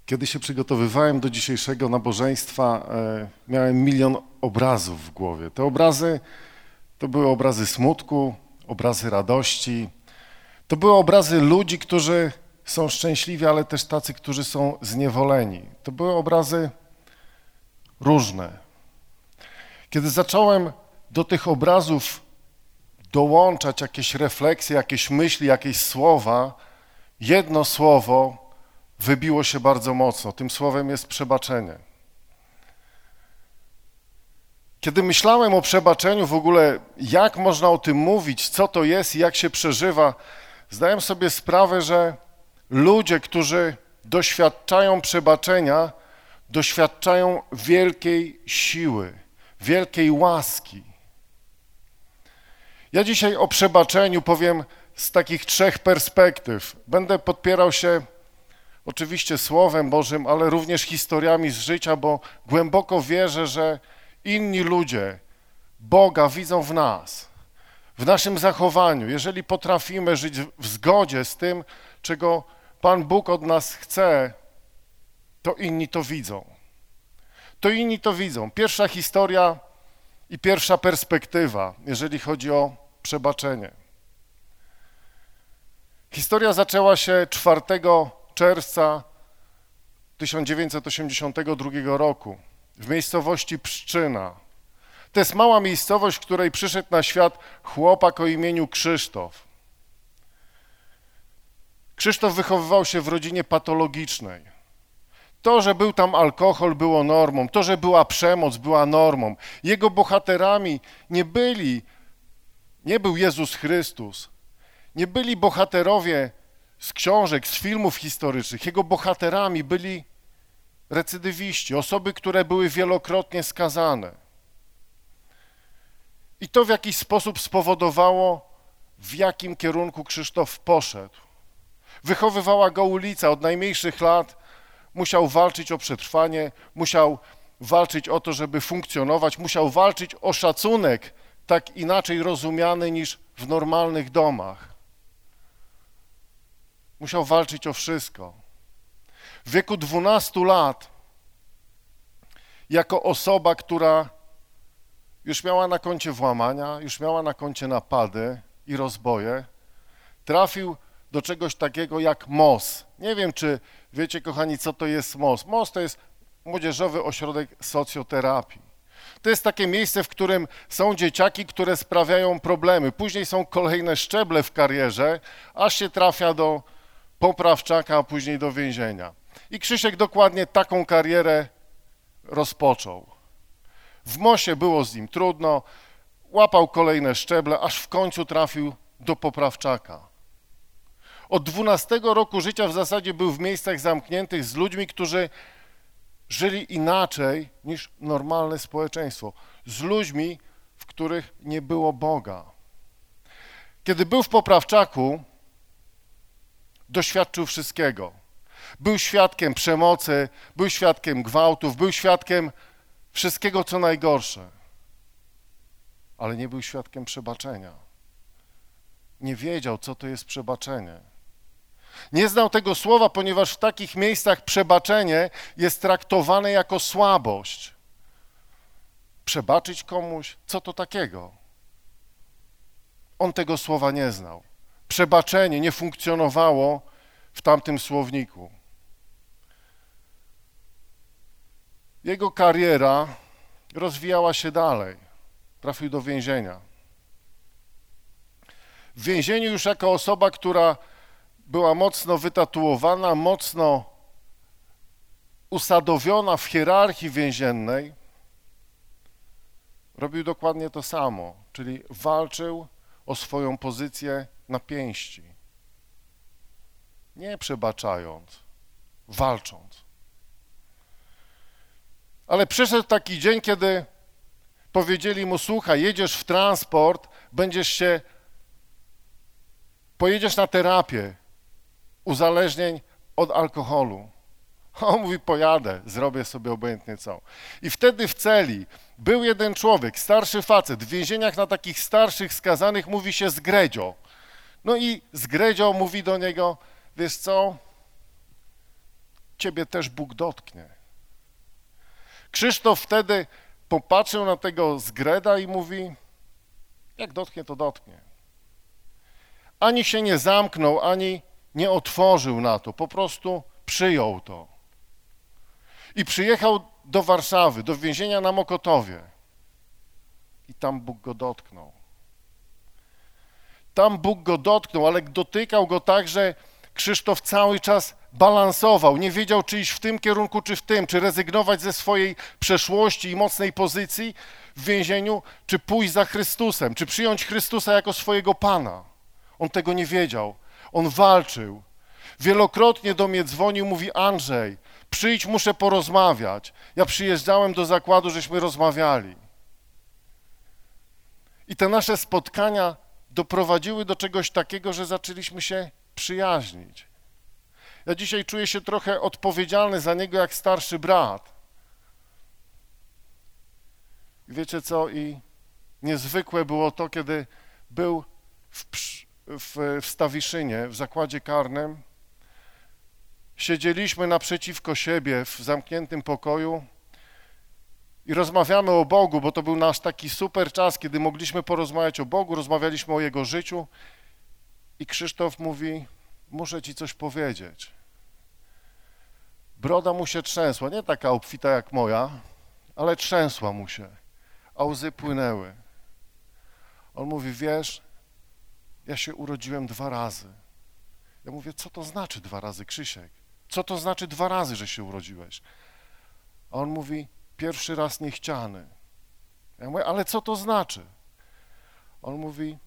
Kiedy się przygotowywałem do dzisiejszego nabożeństwa, miałem milion obrazów w głowie. Te obrazy to były obrazy smutku, obrazy radości. To były obrazy ludzi, którzy są szczęśliwi, ale też tacy, którzy są zniewoleni. To były obrazy różne. Kiedy zacząłem do tych obrazów dołączać jakieś refleksje, jakieś myśli, jakieś słowa, jedno słowo wybiło się bardzo mocno. Tym słowem jest przebaczenie. Kiedy myślałem o przebaczeniu w ogóle, jak można o tym mówić, co to jest i jak się przeżywa, zdałem sobie sprawę, że ludzie, którzy doświadczają przebaczenia, doświadczają wielkiej siły, wielkiej łaski. Ja dzisiaj o przebaczeniu powiem z takich trzech perspektyw. Będę podpierał się oczywiście Słowem Bożym, ale również historiami z życia, bo głęboko wierzę, że inni ludzie Boga widzą w nas, w naszym zachowaniu. Jeżeli potrafimy żyć w zgodzie z tym, czego Pan Bóg od nas chce, to inni to widzą. To inni to widzą. Pierwsza historia i pierwsza perspektywa, jeżeli chodzi o przebaczenie. Historia zaczęła się 4 czerwca 1982 roku w miejscowości Pszczyna. To jest mała miejscowość, w której przyszedł na świat chłopak o imieniu Krzysztof. Krzysztof wychowywał się w rodzinie patologicznej. To, że był tam alkohol, było normą. To, że była przemoc, była normą. Jego bohaterami nie był Jezus Chrystus. Nie byli bohaterowie z książek, z filmów historycznych. Jego bohaterami byli recydywiści, osoby, które były wielokrotnie skazane. I to w jakiś sposób spowodowało, w jakim kierunku Krzysztof poszedł. Wychowywała go ulica od najmniejszych lat. Musiał walczyć o przetrwanie, musiał walczyć o to, żeby funkcjonować, musiał walczyć o szacunek, tak inaczej rozumiany niż w normalnych domach. Musiał walczyć o wszystko. W wieku 12 lat, jako osoba, która już miała na koncie włamania, już miała na koncie napady i rozboje, trafił do czegoś takiego jak MOS. Nie wiem, czy wiecie, kochani, co to jest MOS. MOS to jest Młodzieżowy Ośrodek Socjoterapii. To jest takie miejsce, w którym są dzieciaki, które sprawiają problemy. Później są kolejne szczeble w karierze, aż się trafia do poprawczaka, a później do więzienia. I Krzysiek dokładnie taką karierę rozpoczął. W MOS-ie było z nim trudno, łapał kolejne szczeble, aż w końcu trafił do poprawczaka. Od 12 roku życia w zasadzie był w miejscach zamkniętych z ludźmi, którzy żyli inaczej niż normalne społeczeństwo. Z ludźmi, w których nie było Boga. Kiedy był w poprawczaku, doświadczył wszystkiego. Był świadkiem przemocy, był świadkiem gwałtów, był świadkiem wszystkiego, co najgorsze. Ale nie był świadkiem przebaczenia. Nie wiedział, co to jest przebaczenie. Nie znał tego słowa, ponieważ w takich miejscach przebaczenie jest traktowane jako słabość. Przebaczyć komuś? Co to takiego? On tego słowa nie znał. Przebaczenie nie funkcjonowało w tamtym słowniku. Jego kariera rozwijała się dalej. Trafił do więzienia. W więzieniu już jako osoba, która była mocno wytatuowana, mocno usadowiona w hierarchii więziennej, robił dokładnie to samo, czyli walczył o swoją pozycję na pięści. Nie przebaczając, walcząc. Ale przyszedł taki dzień, kiedy powiedzieli mu: słuchaj, jedziesz w transport, pojedziesz na terapię uzależnień od alkoholu. A on mówi: pojadę, zrobię sobie obojętnie co. I wtedy w celi był jeden człowiek, starszy facet. W więzieniach na takich starszych skazanych mówi się zgredzio. No i zgredzio mówi do niego: wiesz co, ciebie też Bóg dotknie. Krzysztof wtedy popatrzył na tego zgreda i mówi, jak dotknie, to dotknie. Ani się nie zamknął, ani nie otworzył na to, po prostu przyjął to. I przyjechał do Warszawy, do więzienia na Mokotowie. I tam Bóg go dotknął. Tam Bóg go dotknął, ale dotykał go tak, że Krzysztof cały czas balansował. Nie wiedział, czy iść w tym kierunku, czy w tym, czy rezygnować ze swojej przeszłości i mocnej pozycji w więzieniu, czy pójść za Chrystusem, czy przyjąć Chrystusa jako swojego Pana. On tego nie wiedział. On walczył. Wielokrotnie do mnie dzwonił, mówi: Andrzej, przyjdź, muszę porozmawiać. Ja przyjeżdżałem do zakładu, żeśmy rozmawiali. I te nasze spotkania doprowadziły do czegoś takiego, że zaczęliśmy się przyjaźnić. Ja dzisiaj czuję się trochę odpowiedzialny za niego jak starszy brat. I wiecie co? I niezwykłe było to, kiedy był w Stawiszynie, w zakładzie karnym. Siedzieliśmy naprzeciwko siebie w zamkniętym pokoju i rozmawiamy o Bogu, bo to był nasz taki super czas, kiedy mogliśmy porozmawiać o Bogu, rozmawialiśmy o Jego życiu i Krzysztof mówi: muszę ci coś powiedzieć. Broda mu się trzęsła, nie taka obfita jak moja, ale trzęsła mu się, a łzy płynęły. On mówi: wiesz, ja się urodziłem 2 razy. Ja mówię: co to znaczy 2 razy, Krzysiek? Co to znaczy 2 razy, że się urodziłeś? A on mówi: pierwszy raz niechciany. Ja mówię: ale co to znaczy? On mówi: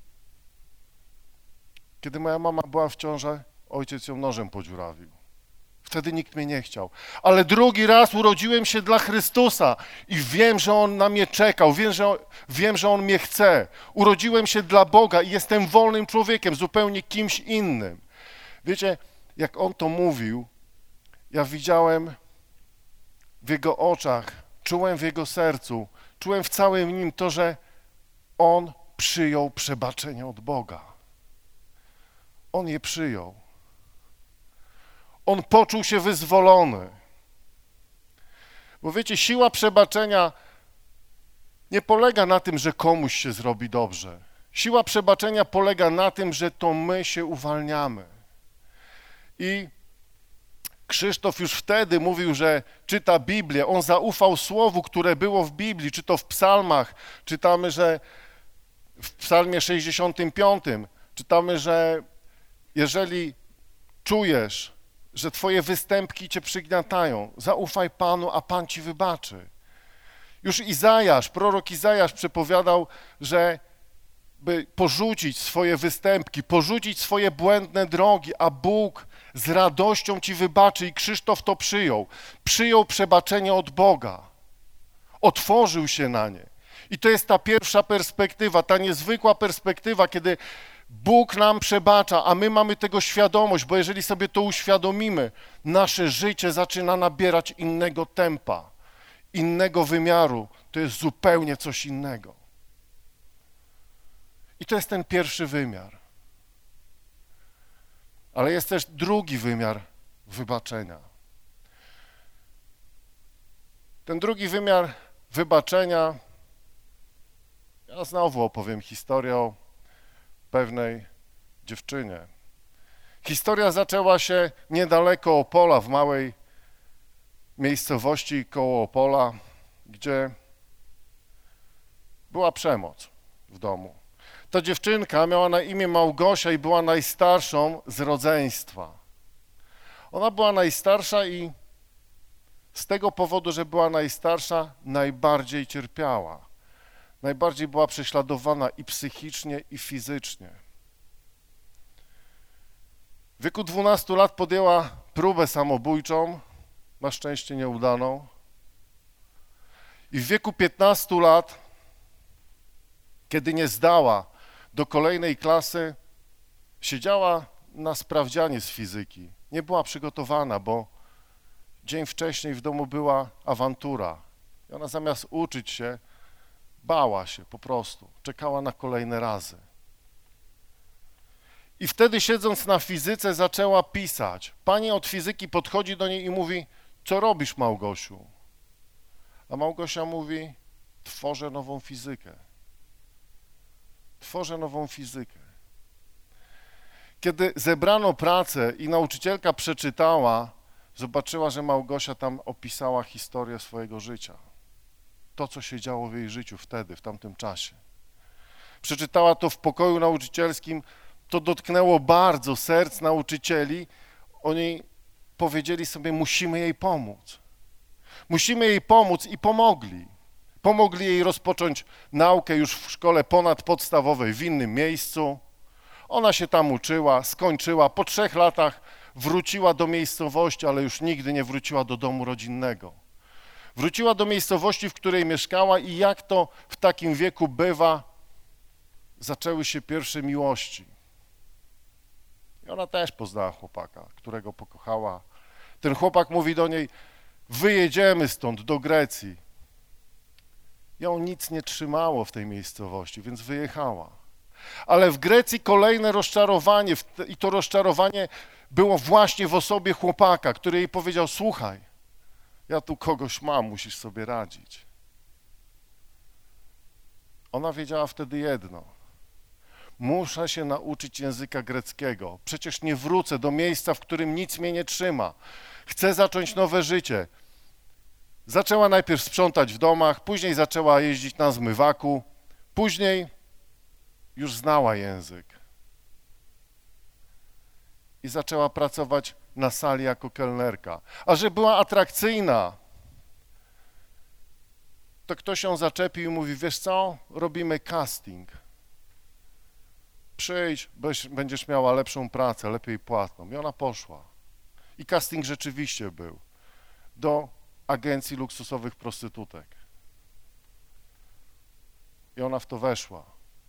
kiedy moja mama była w ciąży, ojciec ją nożem podziurawił. Wtedy nikt mnie nie chciał. Ale drugi raz urodziłem się dla Chrystusa i wiem, że On na mnie czekał, wiem, że On mnie chce. Urodziłem się dla Boga i jestem wolnym człowiekiem, zupełnie kimś innym. Wiecie, jak on to mówił, ja widziałem w jego oczach, czułem w jego sercu, czułem w całym nim to, że on przyjął przebaczenie od Boga. On je przyjął. On poczuł się wyzwolony. Bo wiecie, siła przebaczenia nie polega na tym, że komuś się zrobi dobrze. Siła przebaczenia polega na tym, że to my się uwalniamy. I Krzysztof już wtedy mówił, że czyta Biblię. On zaufał słowu, które było w Biblii, czy to w psalmach. Czytamy, że w psalmie 65 czytamy, że jeżeli czujesz, że twoje występki cię przygniatają, zaufaj Panu, a Pan ci wybaczy. Już prorok Izajasz przepowiadał, że by porzucić swoje występki, porzucić swoje błędne drogi, a Bóg z radością ci wybaczy i Krzysztof to przyjął. Przyjął przebaczenie od Boga. Otworzył się na nie. I to jest ta pierwsza perspektywa, ta niezwykła perspektywa, kiedy Bóg nam przebacza, a my mamy tego świadomość, bo jeżeli sobie to uświadomimy, nasze życie zaczyna nabierać innego tempa, innego wymiaru. To jest zupełnie coś innego. I to jest ten pierwszy wymiar. Ale jest też drugi wymiar wybaczenia. Ten drugi wymiar wybaczenia, ja znowu opowiem historię o pewnej dziewczynie. Historia zaczęła się niedaleko Opola, w małej miejscowości koło Opola, gdzie była przemoc w domu. Ta dziewczynka miała na imię Małgosia i była najstarszą z rodzeństwa. Ona była najstarsza i z tego powodu, że była najstarsza, najbardziej cierpiała. Najbardziej była prześladowana i psychicznie, i fizycznie. W wieku 12 lat podjęła próbę samobójczą, na szczęście nieudaną. I w wieku 15 lat, kiedy nie zdała do kolejnej klasy, siedziała na sprawdzianie z fizyki. Nie była przygotowana, bo dzień wcześniej w domu była awantura. I ona zamiast uczyć się, bała się po prostu. Czekała na kolejne razy. I wtedy siedząc na fizyce zaczęła pisać. Pani od fizyki podchodzi do niej i mówi, co robisz, Małgosiu? A Małgosia mówi, tworzę nową fizykę. Tworzę nową fizykę. Kiedy zebrano pracę i nauczycielka przeczytała, zobaczyła, że Małgosia tam opisała historię swojego życia. To, co się działo w jej życiu wtedy, w tamtym czasie. Przeczytała to w pokoju nauczycielskim, to dotknęło bardzo serc nauczycieli. Oni powiedzieli sobie, musimy jej pomóc. Musimy jej pomóc i pomogli. Pomogli jej rozpocząć naukę już w szkole ponadpodstawowej w innym miejscu. Ona się tam uczyła, skończyła. Po 3 latach wróciła do miejscowości, ale już nigdy nie wróciła do domu rodzinnego. Wróciła do miejscowości, w której mieszkała i jak to w takim wieku bywa, zaczęły się pierwsze miłości. I ona też poznała chłopaka, którego pokochała. Ten chłopak mówi do niej, wyjedziemy stąd do Grecji. Ją nic nie trzymało w tej miejscowości, więc wyjechała. Ale w Grecji kolejne rozczarowanie i to rozczarowanie było właśnie w osobie chłopaka, który jej powiedział, słuchaj, ja tu kogoś mam, musisz sobie radzić. Ona wiedziała wtedy jedno. Muszę się nauczyć języka greckiego. Przecież nie wrócę do miejsca, w którym nic mnie nie trzyma. Chcę zacząć nowe życie. Zaczęła najpierw sprzątać w domach, później zaczęła jeździć na zmywaku, później już znała język. I zaczęła pracować na sali jako kelnerka. A że była atrakcyjna, to ktoś ją zaczepił i mówi, wiesz co, robimy casting. Przyjdź, będziesz miała lepszą pracę, lepiej płatną. I ona poszła. I casting rzeczywiście był do agencji luksusowych prostytutek. I ona w to weszła.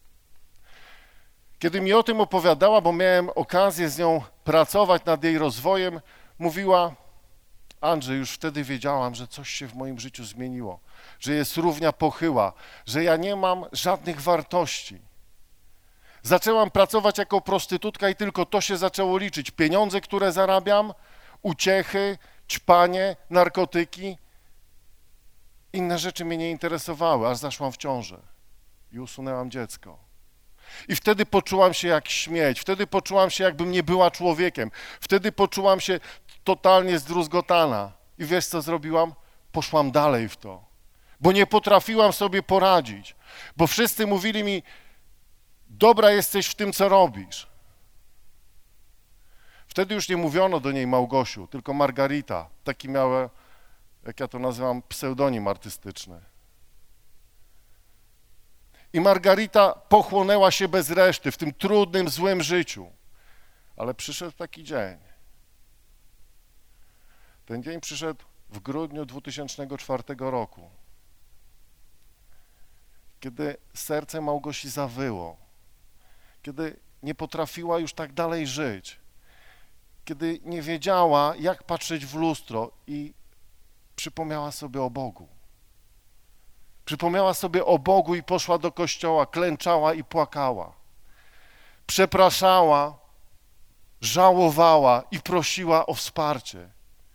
Kiedy mi o tym opowiadała, bo miałem okazję z nią pracować nad jej rozwojem, mówiła, Andrzej, już wtedy wiedziałam, że coś się w moim życiu zmieniło, że jest równia pochyła, że ja nie mam żadnych wartości. Zaczęłam pracować jako prostytutka i tylko to się zaczęło liczyć. Pieniądze, które zarabiam, uciechy, ćpanie, narkotyki. Inne rzeczy mnie nie interesowały, aż zaszłam w ciążę i usunęłam dziecko. I wtedy poczułam się jak śmieć, wtedy poczułam się, jakbym nie była człowiekiem. Wtedy poczułam się totalnie zdruzgotana. I wiesz, co zrobiłam? Poszłam dalej w to, bo nie potrafiłam sobie poradzić, bo wszyscy mówili mi, dobra jesteś w tym, co robisz. Wtedy już nie mówiono do niej Małgosiu, tylko Margarita. Taki miała, jak ja to nazywam, pseudonim artystyczny. I Margarita pochłonęła się bez reszty w tym trudnym, złym życiu. Ale przyszedł taki dzień. Ten dzień przyszedł w grudniu 2004 roku, kiedy serce Małgosi zawyło, kiedy nie potrafiła już tak dalej żyć, kiedy nie wiedziała, jak patrzeć w lustro i przypomniała sobie o Bogu. Przypomniała sobie o Bogu i poszła do kościoła, klęczała i płakała. Przepraszała, żałowała i prosiła o wsparcie.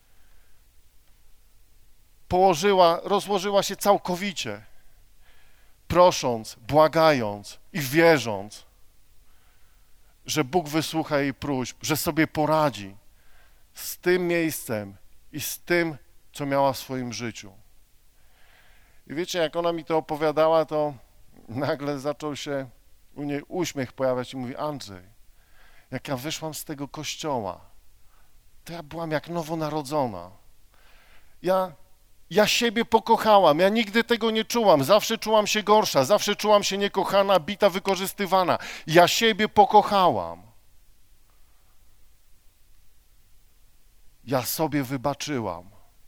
Rozłożyła się całkowicie, prosząc, błagając i wierząc, że Bóg wysłucha jej próśb, że sobie poradzi z tym miejscem i z tym, co miała w swoim życiu. I wiecie, jak ona mi to opowiadała, to nagle zaczął się u niej uśmiech pojawiać i mówi, Andrzej, jak ja wyszłam z tego kościoła, to ja byłam jak nowonarodzona. Ja siebie pokochałam, ja nigdy tego nie czułam, zawsze czułam się gorsza, zawsze czułam się niekochana, bita, wykorzystywana. Ja siebie pokochałam. Ja sobie wybaczyłam.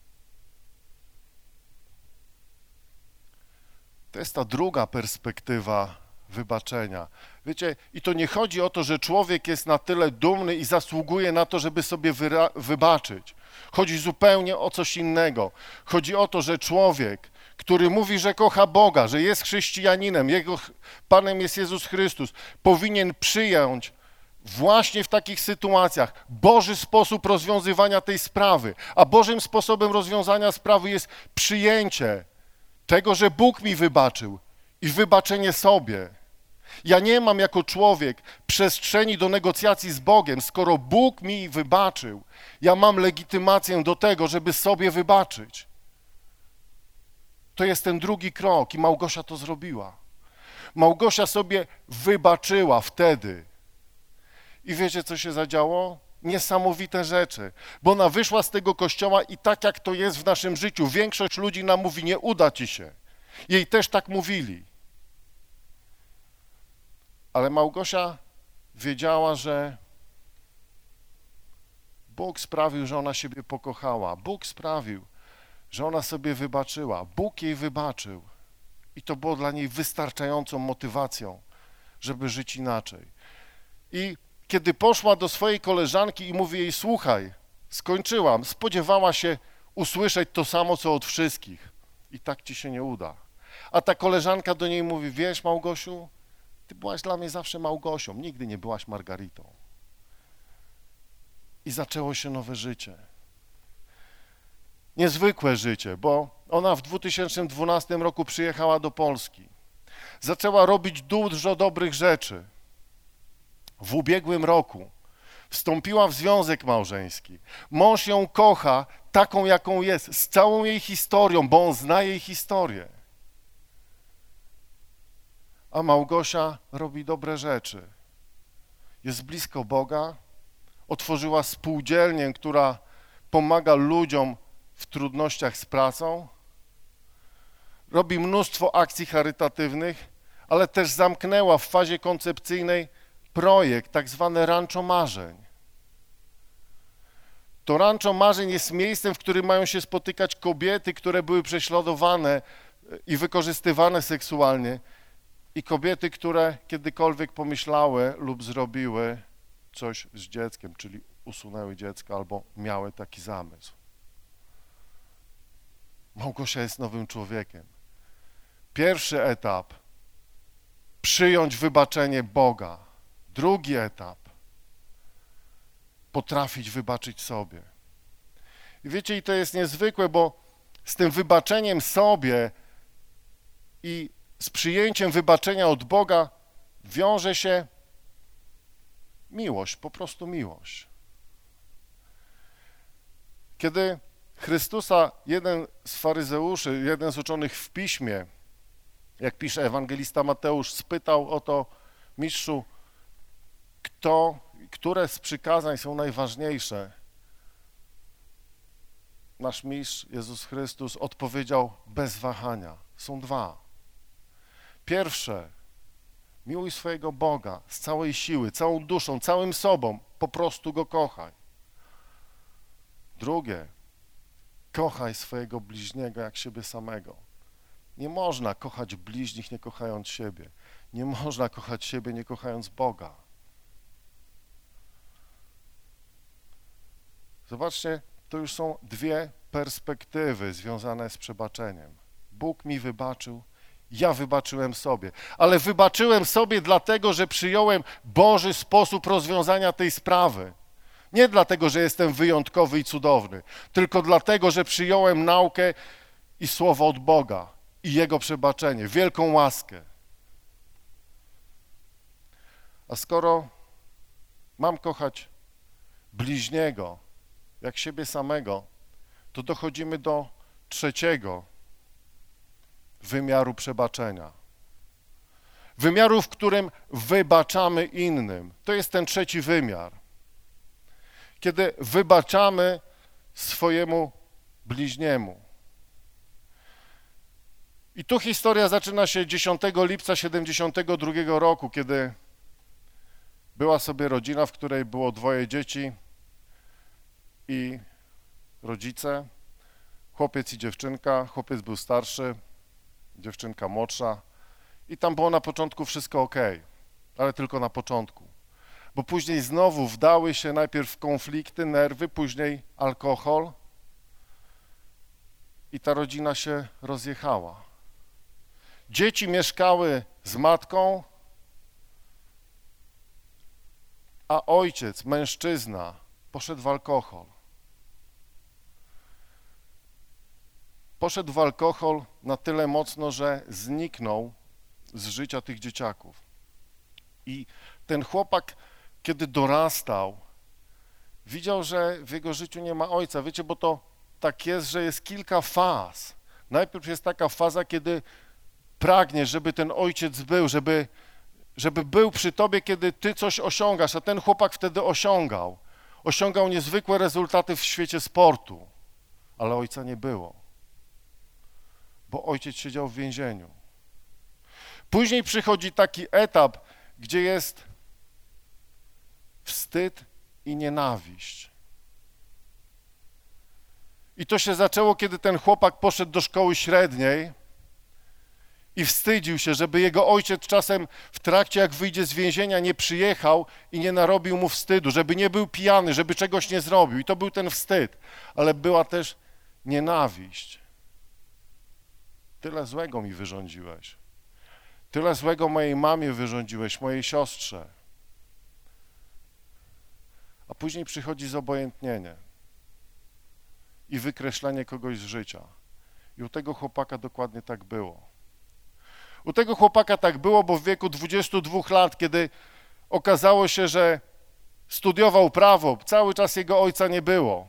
To jest ta druga perspektywa wybaczenia. Wiecie, i to nie chodzi o to, że człowiek jest na tyle dumny i zasługuje na to, żeby sobie wybaczyć. Chodzi zupełnie o coś innego. Chodzi o to, że człowiek, który mówi, że kocha Boga, że jest chrześcijaninem, jego Panem jest Jezus Chrystus, powinien przyjąć właśnie w takich sytuacjach Boży sposób rozwiązywania tej sprawy, a Bożym sposobem rozwiązania sprawy jest przyjęcie tego, że Bóg mi wybaczył i wybaczenie sobie. Ja nie mam jako człowiek przestrzeni do negocjacji z Bogiem, skoro Bóg mi wybaczył. Ja mam legitymację do tego, żeby sobie wybaczyć. To jest ten drugi krok i Małgosia to zrobiła. Małgosia sobie wybaczyła wtedy. I wiecie, co się zadziało? Niesamowite rzeczy, bo ona wyszła z tego kościoła i tak jak to jest w naszym życiu, większość ludzi nam mówi, nie uda ci się. Jej też tak mówili. Ale Małgosia wiedziała, że Bóg sprawił, że ona siebie pokochała. Bóg sprawił, że ona sobie wybaczyła. Bóg jej wybaczył. I to było dla niej wystarczającą motywacją, żeby żyć inaczej. I kiedy poszła do swojej koleżanki i mówi jej, słuchaj, skończyłam, spodziewała się usłyszeć to samo, co od wszystkich. I tak ci się nie uda. A ta koleżanka do niej mówi, wiesz, Małgosiu, ty byłaś dla mnie zawsze Małgosią, nigdy nie byłaś Margaritą. I zaczęło się nowe życie. Niezwykłe życie, bo ona w 2012 roku przyjechała do Polski. Zaczęła robić dużo dobrych rzeczy. W ubiegłym roku wstąpiła w związek małżeński. Mąż ją kocha taką, jaką jest, z całą jej historią, bo on zna jej historię. A Małgosia robi dobre rzeczy. Jest blisko Boga, otworzyła spółdzielnię, która pomaga ludziom w trudnościach z pracą, robi mnóstwo akcji charytatywnych, ale też zamknęła w fazie koncepcyjnej projekt, tak zwane Rancho Marzeń. To Rancho Marzeń jest miejscem, w którym mają się spotykać kobiety, które były prześladowane i wykorzystywane seksualnie i kobiety, które kiedykolwiek pomyślały lub zrobiły coś z dzieckiem, czyli usunęły dziecko albo miały taki zamysł. Małgosia jest nowym człowiekiem. Pierwszy etap, przyjąć wybaczenie Boga. Drugi etap, potrafić wybaczyć sobie. I wiecie, i to jest niezwykłe, bo z tym wybaczeniem sobie i z przyjęciem wybaczenia od Boga wiąże się miłość, po prostu miłość. Kiedy Chrystusa jeden z faryzeuszy, jeden z uczonych w Piśmie, jak pisze ewangelista Mateusz, spytał o to, mistrzu, które z przykazań są najważniejsze? Nasz mistrz Jezus Chrystus odpowiedział bez wahania. Są dwa. Pierwsze, miłuj swojego Boga z całej siły, całą duszą, całym sobą, po prostu Go kochaj. Drugie, kochaj swojego bliźniego jak siebie samego. Nie można kochać bliźnich, nie kochając siebie. Nie można kochać siebie, nie kochając Boga. Zobaczcie, to już są dwie perspektywy związane z przebaczeniem. Bóg mi wybaczył, ja wybaczyłem sobie, ale wybaczyłem sobie dlatego, że przyjąłem Boży sposób rozwiązania tej sprawy. Nie dlatego, że jestem wyjątkowy i cudowny, tylko dlatego, że przyjąłem naukę i słowo od Boga i Jego przebaczenie, wielką łaskę. A skoro mam kochać bliźniego jak siebie samego, to dochodzimy do trzeciego wymiaru przebaczenia. Wymiaru, w którym wybaczamy innym. To jest ten trzeci wymiar. Kiedy wybaczamy swojemu bliźniemu. I tu historia zaczyna się 10 lipca 72 roku, kiedy była sobie rodzina, w której było dwoje dzieci i rodzice, chłopiec i dziewczynka. Chłopiec był starszy, dziewczynka młodsza i tam było na początku wszystko ok, ale tylko na początku, bo później znowu wdały się najpierw konflikty, nerwy, później alkohol i ta rodzina się rozjechała. Dzieci mieszkały z matką, A ojciec, mężczyzna, poszedł w alkohol. Poszedł w alkohol na tyle mocno, że zniknął z życia tych dzieciaków. I ten chłopak, kiedy dorastał, widział, że w jego życiu nie ma ojca. Wiecie, bo to tak jest, że jest kilka faz. Najpierw jest taka faza, kiedy pragniesz, żeby ten ojciec był, żeby był przy tobie, kiedy ty coś osiągasz, a ten chłopak wtedy osiągał. Osiągał niezwykłe rezultaty w świecie sportu, ale ojca nie było, bo ojciec siedział w więzieniu. Później przychodzi taki etap, gdzie jest wstyd i nienawiść. I to się zaczęło, kiedy ten chłopak poszedł do szkoły średniej i wstydził się, żeby jego ojciec czasem w trakcie, jak wyjdzie z więzienia, nie przyjechał i nie narobił mu wstydu, żeby nie był pijany, żeby czegoś nie zrobił. I to był ten wstyd, ale była też nienawiść. Tyle złego mi wyrządziłeś. Tyle złego mojej mamie wyrządziłeś, mojej siostrze. A później przychodzi zobojętnienie i wykreślenie kogoś z życia. I u tego chłopaka dokładnie tak było. U tego chłopaka tak było, bo w wieku 22 lat, kiedy okazało się, że studiował prawo, cały czas jego ojca nie było.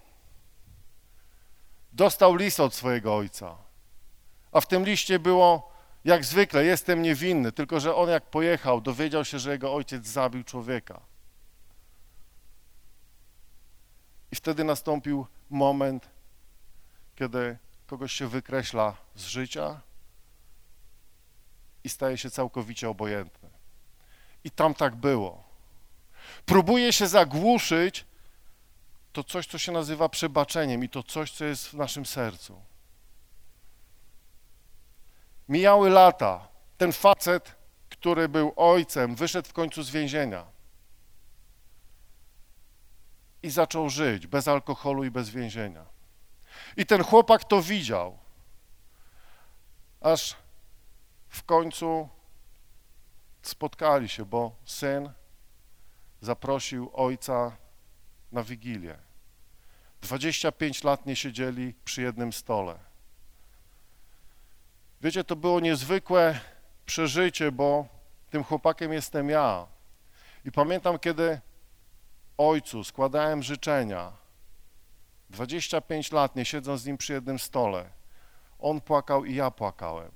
Dostał list od swojego ojca, a w tym liście było, jak zwykle, jestem niewinny, tylko że on jak pojechał, dowiedział się, że jego ojciec zabił człowieka. I wtedy nastąpił moment, kiedy kogoś się wykreśla z życia i staje się całkowicie obojętny. I tam tak było. Próbuje się zagłuszyć to coś, co się nazywa przebaczeniem i to coś, co jest w naszym sercu. Mijały lata. Ten facet, który był ojcem, wyszedł w końcu z więzienia i zaczął żyć bez alkoholu i bez więzienia. I ten chłopak to widział, aż w końcu spotkali się, bo syn zaprosił ojca na Wigilię. 25 lat nie siedzieli przy jednym stole. Wiecie, to było niezwykłe przeżycie, bo tym chłopakiem jestem ja. I pamiętam, kiedy ojcu składałem życzenia, 25 lat nie siedząc z nim przy jednym stole, on płakał i ja płakałem.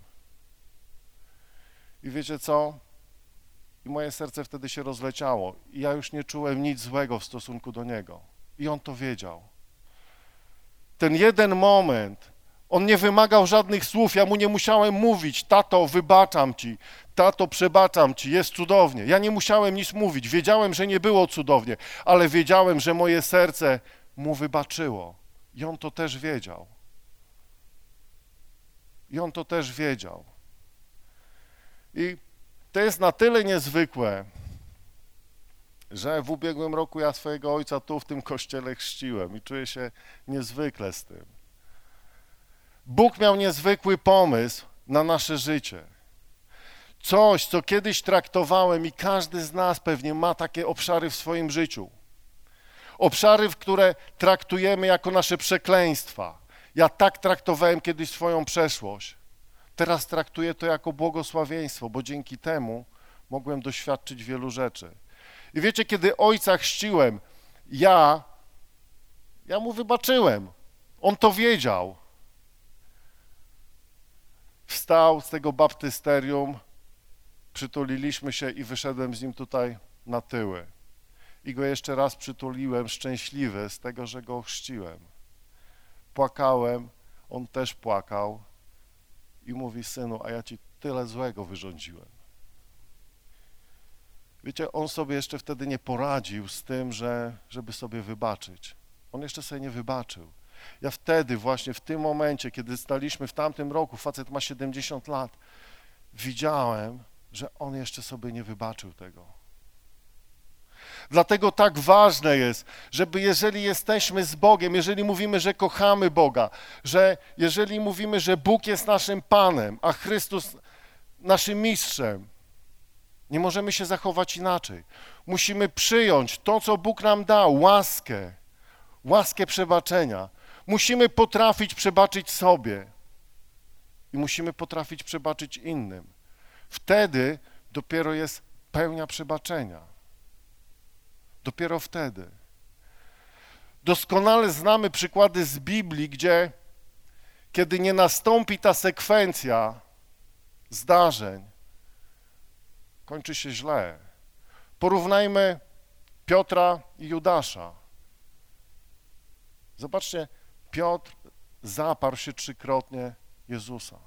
I wiecie co? I moje serce wtedy się rozleciało i ja już nie czułem nic złego w stosunku do niego. I on to wiedział. Ten jeden moment, on nie wymagał żadnych słów, ja mu nie musiałem mówić, tato, wybaczam ci, tato, przebaczam ci, jest cudownie. Ja nie musiałem nic mówić, wiedziałem, że nie było cudownie, ale wiedziałem, że moje serce mu wybaczyło. I on to też wiedział. I on to też wiedział. I to jest na tyle niezwykłe, że w ubiegłym roku ja swojego ojca tu w tym kościele chrzciłem i czuję się niezwykle z tym. Bóg miał niezwykły pomysł na nasze życie. Coś, co kiedyś traktowałem i każdy z nas pewnie ma takie obszary w swoim życiu. Obszary, w które traktujemy jako nasze przekleństwa. Ja tak traktowałem kiedyś swoją przeszłość. Teraz traktuję to jako błogosławieństwo, bo dzięki temu mogłem doświadczyć wielu rzeczy. I wiecie, kiedy ojca chrzciłem, ja mu wybaczyłem. On to wiedział. Wstał z tego baptysterium, przytuliliśmy się i wyszedłem z nim tutaj na tyły. I go jeszcze raz przytuliłem, szczęśliwy z tego, że go chrzciłem. Płakałem, on też płakał i mówi, synu, a ja ci tyle złego wyrządziłem. Wiecie, on sobie jeszcze wtedy nie poradził z tym, żeby sobie wybaczyć. On jeszcze sobie nie wybaczył. Ja wtedy właśnie, w tym momencie, kiedy staliśmy w tamtym roku, facet ma 70 lat, widziałem, że on jeszcze sobie nie wybaczył tego. Dlatego tak ważne jest, żeby jeżeli jesteśmy z Bogiem, jeżeli mówimy, że kochamy Boga, że jeżeli mówimy, że Bóg jest naszym Panem, a Chrystus naszym mistrzem, Nie możemy się zachować inaczej. Musimy przyjąć to, co Bóg nam dał, łaskę przebaczenia. Musimy potrafić przebaczyć sobie i musimy potrafić przebaczyć innym. Wtedy dopiero jest pełnia przebaczenia. Dopiero wtedy. Doskonale znamy przykłady z Biblii, gdzie kiedy nie nastąpi ta sekwencja zdarzeń, kończy się źle. Porównajmy Piotra i Judasza. Zobaczcie, Piotr zaparł się 3-krotnie Jezusa.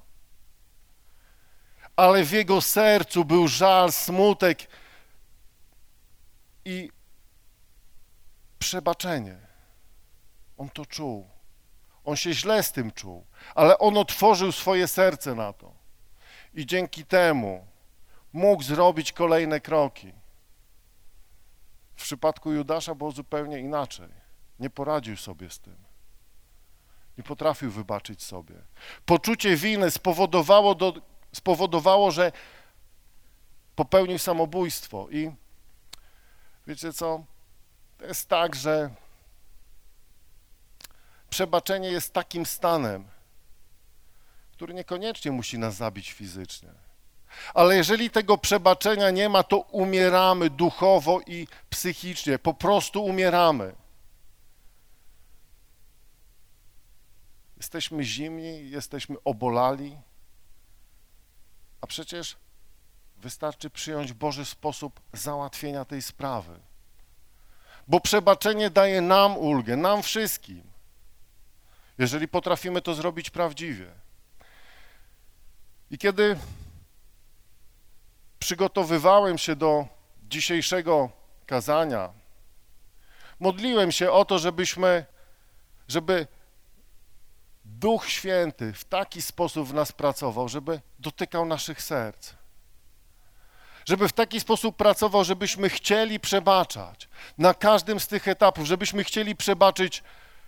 Ale w jego sercu był żal, smutek i przebaczenie. On to czuł. On się źle z tym czuł, ale on otworzył swoje serce na to. I dzięki temu mógł zrobić kolejne kroki. W przypadku Judasza było zupełnie inaczej. Nie poradził sobie z tym. Nie potrafił wybaczyć sobie. Poczucie winy spowodowało, że popełnił samobójstwo. I wiecie co? To jest tak, że przebaczenie jest takim stanem, który niekoniecznie musi nas zabić fizycznie. Ale jeżeli tego przebaczenia nie ma, to umieramy duchowo i psychicznie. Po prostu umieramy. Jesteśmy zimni, jesteśmy obolali, a przecież wystarczy przyjąć Boży sposób załatwienia tej sprawy. Bo przebaczenie daje nam ulgę, nam wszystkim, jeżeli potrafimy to zrobić prawdziwie. I kiedy przygotowywałem się do dzisiejszego kazania, modliłem się o to, żeby Duch Święty w taki sposób w nas pracował, żeby dotykał naszych serc. Żeby w taki sposób pracował, żebyśmy chcieli przebaczać na każdym z tych etapów, żebyśmy chcieli przebaczyć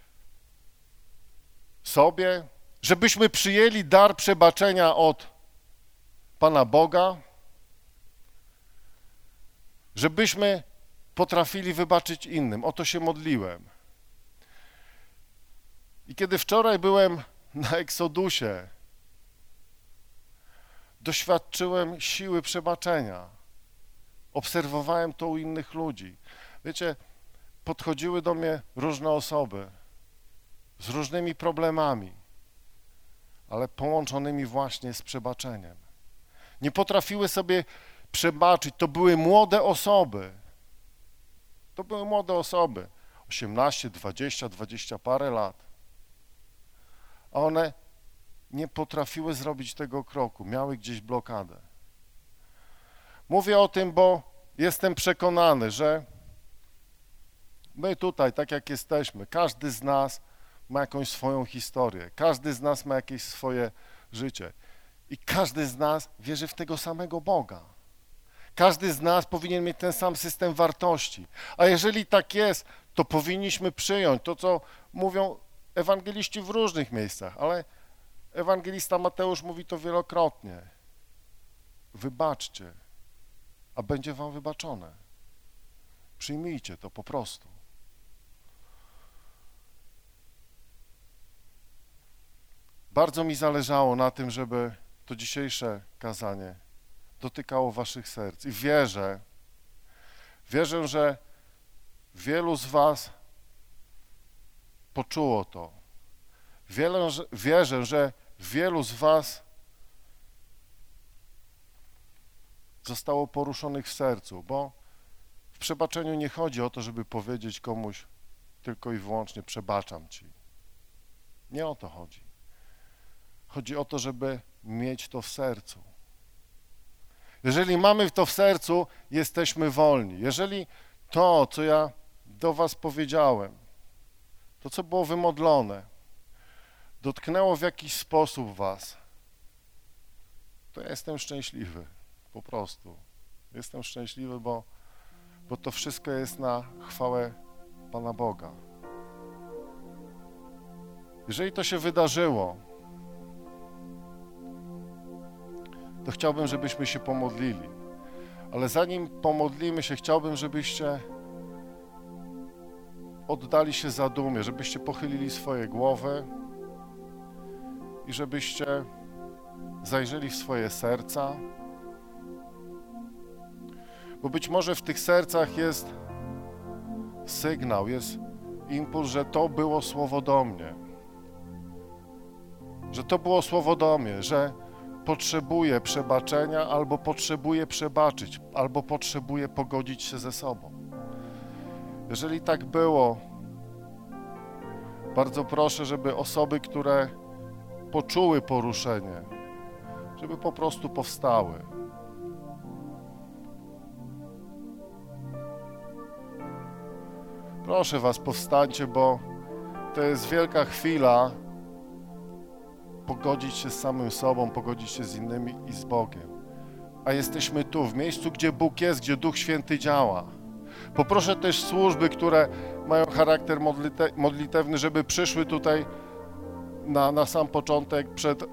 sobie, żebyśmy przyjęli dar przebaczenia od Pana Boga, żebyśmy potrafili wybaczyć innym. O to się modliłem. I kiedy wczoraj byłem na Eksodusie, doświadczyłem siły przebaczenia. Obserwowałem to u innych ludzi. Wiecie, podchodziły do mnie różne osoby z różnymi problemami, ale połączonymi właśnie z przebaczeniem. Nie potrafiły sobie przebaczyć. To były młode osoby. 18, 20 parę lat. A one nie potrafiły zrobić tego kroku, miały gdzieś blokadę. Mówię o tym, bo jestem przekonany, że my tutaj, tak jak jesteśmy, każdy z nas ma jakąś swoją historię, każdy z nas ma jakieś swoje życie i każdy z nas wierzy w tego samego Boga. Każdy z nas powinien mieć ten sam system wartości, a jeżeli tak jest, to powinniśmy przyjąć to, co mówią ewangeliści w różnych miejscach, ale ewangelista Mateusz mówi to wielokrotnie. Wybaczcie, a będzie wam wybaczone. Przyjmijcie to po prostu. Bardzo mi zależało na tym, żeby to dzisiejsze kazanie dotykało waszych serc i wierzę, że wielu z was poczuło to. Wierzę, że wielu z was zostało poruszonych w sercu, bo w przebaczeniu nie chodzi o to, żeby powiedzieć komuś tylko i wyłącznie przebaczam ci. Nie o to chodzi. Chodzi o to, żeby mieć to w sercu. Jeżeli mamy to w sercu, jesteśmy wolni. Jeżeli to, co ja do was powiedziałem, to, co było wymodlone, dotknęło w jakiś sposób was, to ja jestem szczęśliwy, po prostu. Jestem szczęśliwy, bo to wszystko jest na chwałę Pana Boga. Jeżeli to się wydarzyło, to chciałbym, żebyśmy się pomodlili. Ale zanim pomodlimy się, chciałbym, żebyście oddali się zadumie, żebyście pochylili swoje głowy i żebyście zajrzeli w swoje serca, bo być może w tych sercach jest sygnał, jest impuls, że to było słowo do mnie, że to było słowo do mnie, że potrzebuję przebaczenia, albo potrzebuję przebaczyć, albo potrzebuję pogodzić się ze sobą. Jeżeli tak było, bardzo proszę, żeby osoby, które poczuły poruszenie, żeby po prostu powstały. Proszę was, powstańcie, bo to jest wielka chwila pogodzić się z samym sobą, pogodzić się z innymi i z Bogiem. A jesteśmy tu, w miejscu, gdzie Bóg jest, gdzie Duch Święty działa. Poproszę też służby, które mają charakter modlitewny, żeby przyszły tutaj na sam początek przed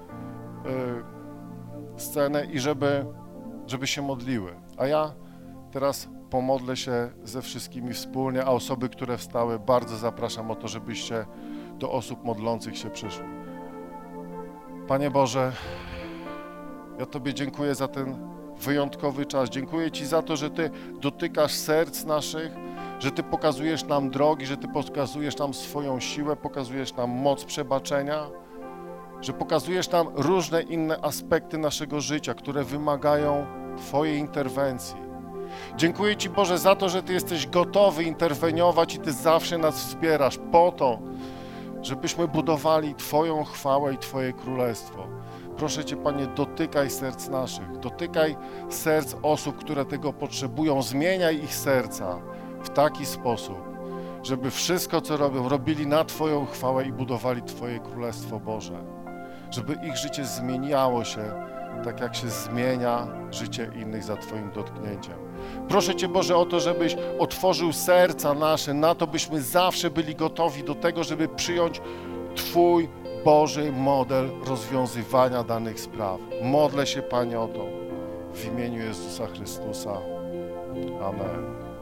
scenę i żeby się modliły. A ja teraz pomodlę się ze wszystkimi wspólnie, a osoby, które wstały, bardzo zapraszam o to, żebyście do osób modlących się przyszły. Panie Boże, ja Tobie dziękuję za ten wyjątkowy czas. Dziękuję Ci za to, że Ty dotykasz serc naszych, że Ty pokazujesz nam drogi, że Ty pokazujesz nam swoją siłę, pokazujesz nam moc przebaczenia, że pokazujesz nam różne inne aspekty naszego życia, które wymagają Twojej interwencji. Dziękuję Ci, Boże, za to, że Ty jesteś gotowy interweniować i Ty zawsze nas wspierasz po to, żebyśmy budowali Twoją chwałę i Twoje królestwo. Proszę Cię, Panie, dotykaj serc naszych, dotykaj serc osób, które tego potrzebują, zmieniaj ich serca w taki sposób, żeby wszystko, co robią, robili na Twoją chwałę i budowali Twoje królestwo, Boże. Żeby ich życie zmieniało się tak, jak się zmienia życie innych za Twoim dotknięciem. Proszę Cię, Boże, o to, żebyś otworzył serca nasze na to, byśmy zawsze byli gotowi do tego, żeby przyjąć Twój Boży model rozwiązywania danych spraw. Modlę się, Panie, o to w imieniu Jezusa Chrystusa. Amen.